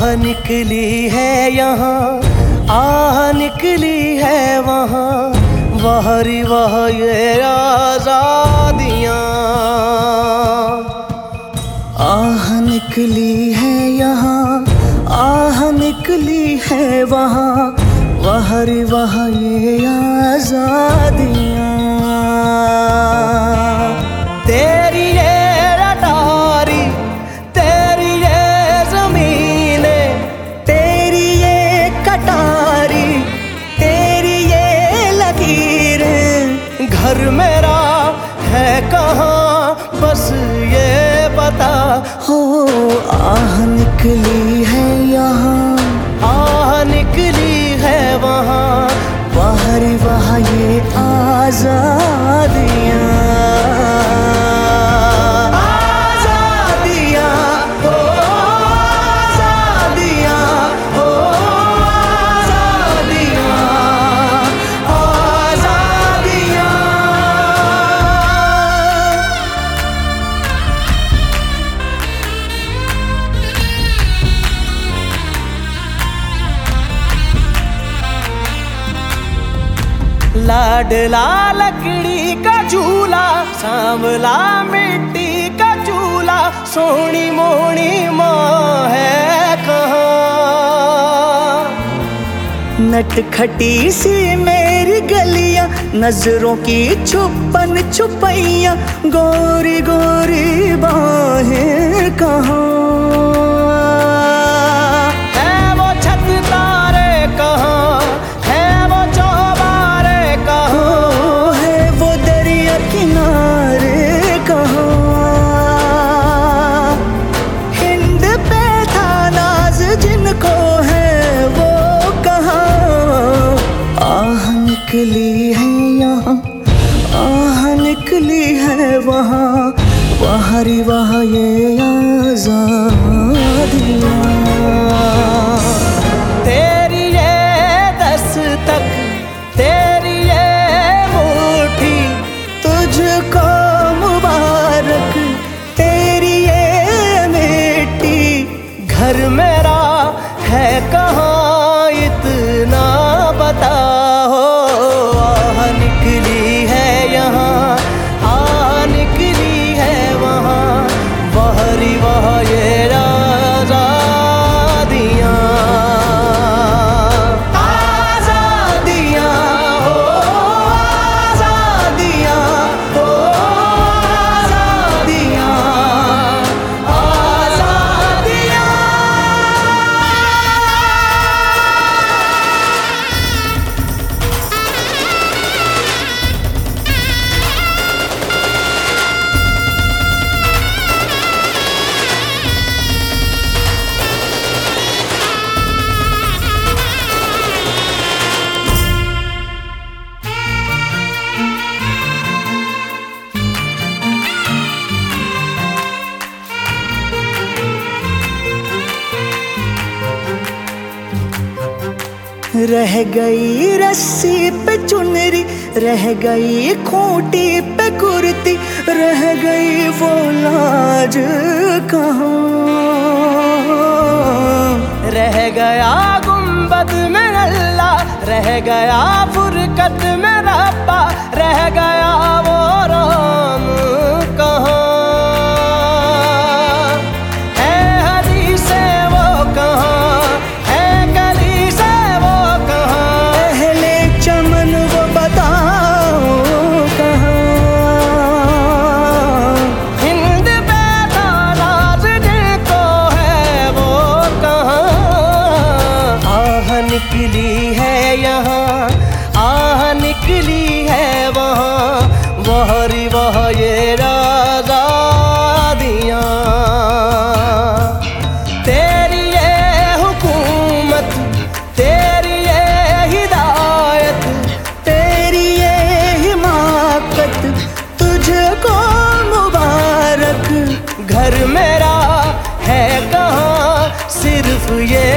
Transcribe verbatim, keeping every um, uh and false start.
निकली है यहाँ, आह निकली है वहाँ, वहरी वह ये आजादियाँ। आह निकली है यहाँ, आह निकली है वहाँ, वहरी वह ये आजादियाँ। तेरी ये अटारी, तेरी ये जमीने, तेरी ये कटारी, तेरी ये लकीरें, घर मेरा है कहाँ बस ये बता हो। आह निकली है यहाँ, आह निकली है वहाँ, वहरी वह ये आजादियाँ। लाडला लकड़ी का झूला, सांवला मिट्टी का चूल्हा, सोनी मोनी माँ है कहाँ। नटखटी सी मेरी गलियां, नजरों की छुपन छुपैया, गोरी गोरी बाहें कहाँ। निकली है यहाँ, आह निकली है वहाँ, वहरी वह ये आजादियाँ। तेरी ये दस्तक, तेरी ये मुट्ठी, तुझको मुबारक, तेरी ये मिट्टी, घर मेरा है कहाँ इतना बता हो। निकली है यहाँ, आह निकली है वहाँ, वहरी वह ये आजादियाँ। आजादियाँ हो, आजादियाँ हो, आजादियाँ, आजादियाँ। रह गई रस्सी पे चुनरी, रह गई खूंटी पे कुर्ती, रह गई वो लाज कहाँ। रह गया गुंबद में अल्लाह, रह गया फुरकत में रब्बा, रह गया वो राम कहाँ। निकली है यहाँ, आह निकली है वहाँ, वहरी वह ये आजादियाँ। तेरी ये हुकूमत, तेरी ये हिदायत, तेरी ये हिमाकत, तुझको मुबारक, घर मेरा है कहाँ सिर्फ ये